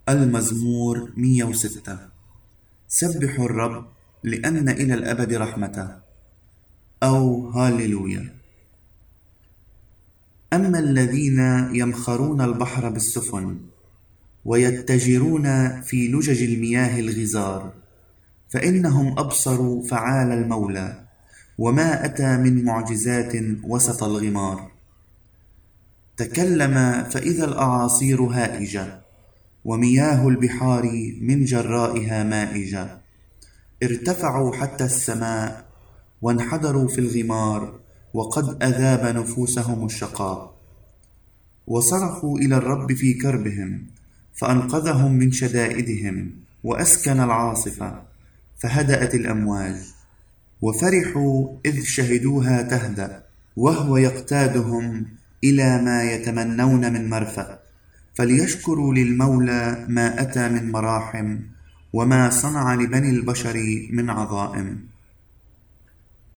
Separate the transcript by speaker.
Speaker 1: المزمور 106. سبحوا الرب لأن إلى الأبد رحمته، أو هاليلويا. أما الذين يمخرون البحر بالسفن ويتجرون في لجج المياه الغزار، فإنهم أبصروا فعال المولى، وما أتى من معجزات وسط الغمار. تكلم فإذا الأعاصير هائجة، ومياه البحار من جرائها مائجة. ارتفعوا حتى السماء وانحدروا في الغمار، وقد أذاب نفوسهم الشقاء. وصرخوا إلى الرب في كربهم، فأنقذهم من شدائدهم، وأسكن العاصفة فهدأت الأمواج. وفرحوا إذ شهدوها تهدأ، وهو يقتادهم إلى ما يتمنون من مرفأ. فليشكروا للمولى ما أتى من مراحم، وما صنع لبني البشر من عظائم.